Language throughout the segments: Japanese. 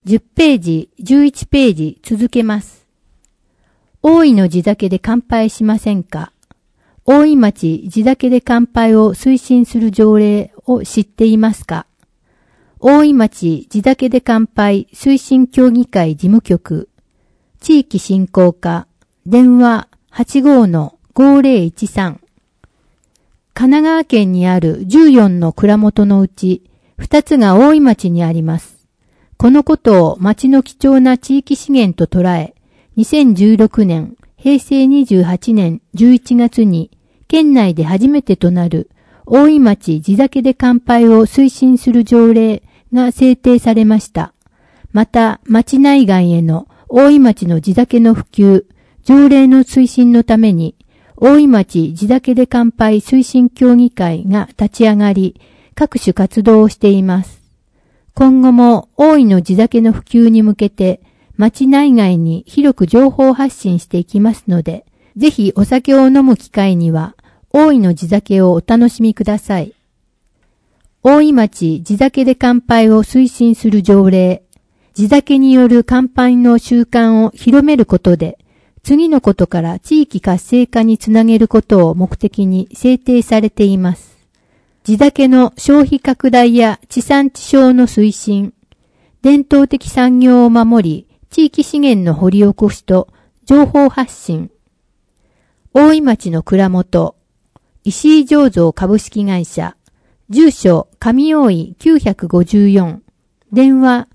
10ページ、11ページ続けます。大井の地酒で乾杯しませんか？大井町地酒で乾杯を推進する条例を知っていますか？大井町地酒で乾杯推進協議会事務局、地域振興課、電話 85-5013。神奈川県にある14の蔵元のうち2つが大井町にあります。このことを町の貴重な地域資源と捉え、2016年、平成28年11月に県内で初めてとなる大井町地酒で乾杯を推進する条例が制定されました。また、町内外への大井町の地酒の普及、条例の推進のために、大井町地酒で乾杯推進協議会が立ち上がり、各種活動をしています。今後も大井の地酒の普及に向けて、町内外に広く情報発信していきますので、ぜひお酒を飲む機会には、大井の地酒をお楽しみください。大井町地酒で乾杯を推進する条例、地酒による乾杯の習慣を広めることで、次のことから地域活性化につなげることを目的に制定されています。地酒の消費拡大や地産地消の推進、伝統的産業を守り、地域資源の掘り起こしと情報発信。大井町の蔵元、石井醸造株式会社、住所上大井954、電話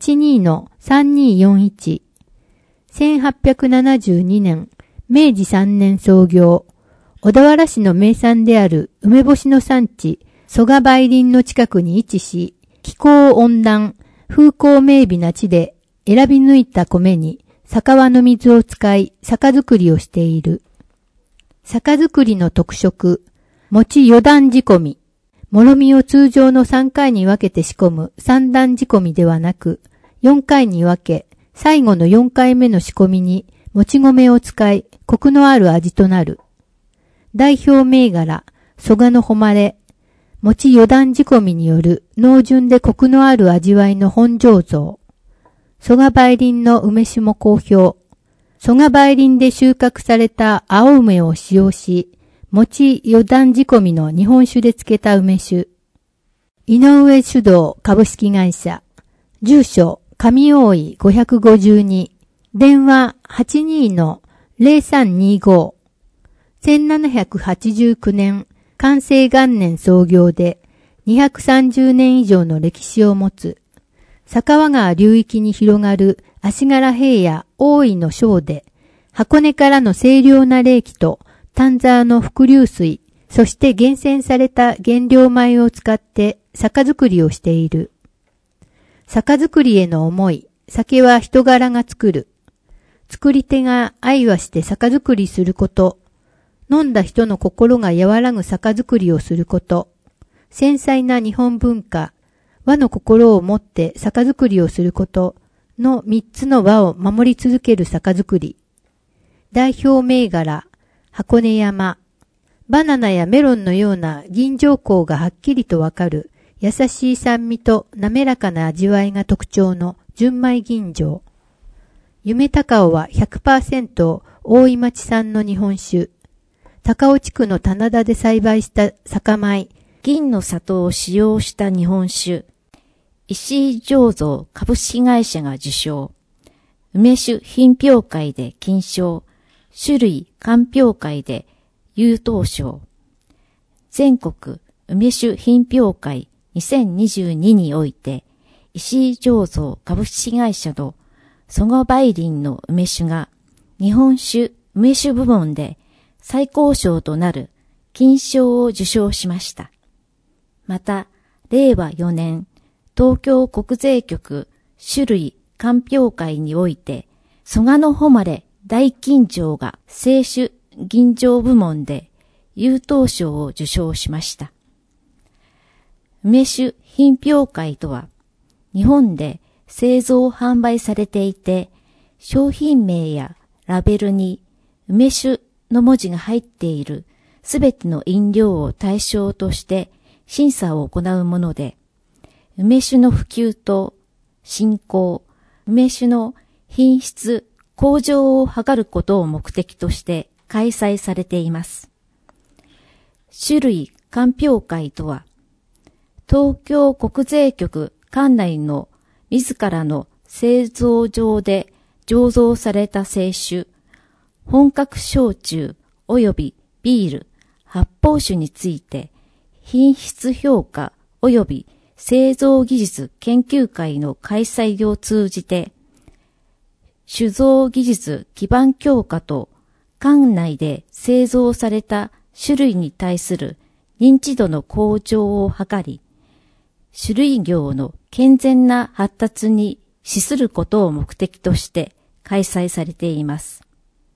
82-3241、1872年、明治3年創業、小田原市の名産である梅干しの産地、蘇我梅林の近くに位置し、気候温暖、風光明媚な地で選び抜いた米に酒輪の水を使い酒造りをしている。酒造りの特色、餅4段仕込み。もろみを通常の3回に分けて仕込む3段仕込みではなく、4回に分け、最後の4回目の仕込みにもち米を使い、コクのある味となる。代表銘柄、蘇我の誉れ。餅4段仕込みによる濃純でコクのある味わいの本醸造。蘇我梅林の梅酒も好評。蘇我梅林で収穫された青梅を使用し、餅4段仕込みの日本酒で漬けた梅酒。井上酒造株式会社。住所、上大井552。電話 82-0325。1789年、寛政元年創業で230年以上の歴史を持つ。酒輪川流域に広がる足柄平野大井の小で、箱根からの清涼な冷気と丹沢の伏流水、そして厳選された原料米を使って酒造りをしている。酒造りへの思い、酒は人柄が作る。作り手が愛はして酒造りすること。飲んだ人の心が和らぐ酒造りをすること。繊細な日本文化、和の心を持って酒造りをすることの3つの和を守り続ける酒造り。代表銘柄、箱根山。バナナやメロンのような吟醸香がはっきりとわかる優しい酸味と滑らかな味わいが特徴の純米吟醸。夢高尾は 100% 大井町産の日本酒。高尾地区の棚田で栽培した酒米、銀の里を使用した日本酒。石井醸造株式会社が受賞。梅酒品評会で金賞。種類鑑評会で優等賞。全国梅酒品評会2022において、石井醸造株式会社の蘇我梅林の梅酒が日本酒梅酒部門で最高賞となる金賞を受賞しました。また、令和4年、東京国税局種類鑑評会において、蘇我の誉れ大吟醸が清酒吟醸部門で優等賞を受賞しました。梅酒品評会とは、日本で製造販売されていて、商品名やラベルに梅酒の文字が入っているすべての飲料を対象として審査を行うもので、梅酒の普及と振興、 梅酒の品質向上を図ることを目的として開催されています。種類鑑評会とは、東京国税局管内の自らの製造場で醸造された清酒、本格焼酎及びビール、発泡酒について品質評価及び製造技術研究会の開催を通じて、酒造技術基盤強化と管内で製造された種類に対する認知度の向上を図り、種類業の健全な発達に資することを目的として開催されています。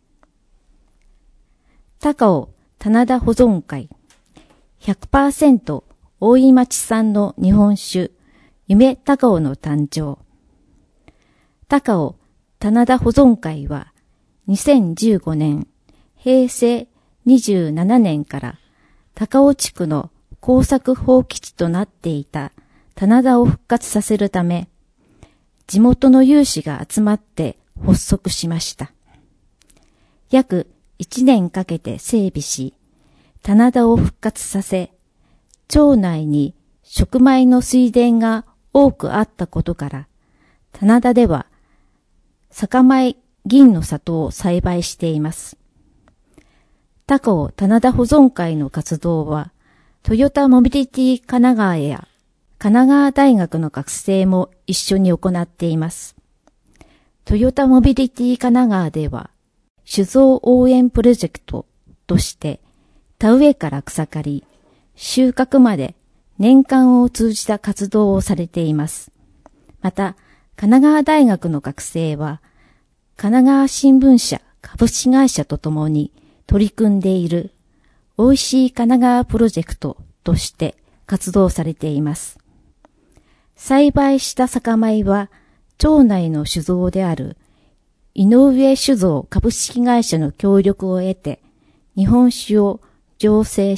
高尾棚田保存会 100% 大井町産の日本酒夢高尾の誕生。高尾棚田保存会は2015年平成27年から高尾地区の耕作放棄地となっていた棚田を復活させるため、地元の有志が集まって発足しました。約1年かけて整備し、棚田を復活させ、町内に食米の水田が多くあったことから、棚田では酒米銀の里を栽培しています。高尾棚田保存会の活動は、トヨタモビリティ神奈川や神奈川大学の学生も一緒に行っています。トヨタモビリティ神奈川では、酒造応援プロジェクトとして、田植えから草刈り、収穫まで年間を通じた活動をされています。また、神奈川大学の学生は、神奈川新聞社株式会社とともに取り組んでいる、おいしい神奈川プロジェクトとして活動されています。栽培した酒米は、町内の酒造である井上酒造株式会社の協力を得て、日本酒を醸成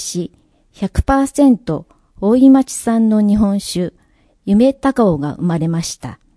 し、100% 大井町産の日本酒、夢高尾が生まれました。